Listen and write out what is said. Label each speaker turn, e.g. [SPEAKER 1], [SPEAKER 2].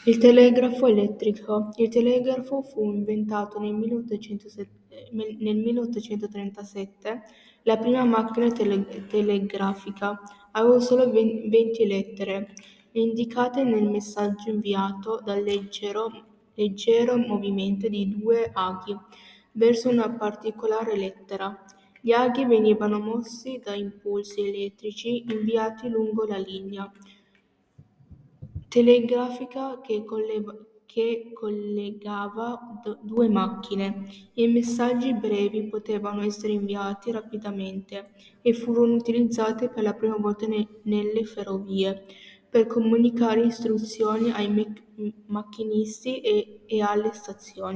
[SPEAKER 1] Il telegrafo elettrico. Il telegrafo fu inventato nel 1837. La prima macchina telegrafica aveva solo 20 lettere, indicate nel messaggio inviato dal leggero movimento di due aghi verso una particolare lettera. Gli aghi venivano mossi da impulsi elettrici inviati lungo la linea telegrafica che collegava due macchine. I messaggi brevi potevano essere inviati rapidamente e furono utilizzati per la prima volta nelle ferrovie per comunicare istruzioni ai macchinisti e alle stazioni.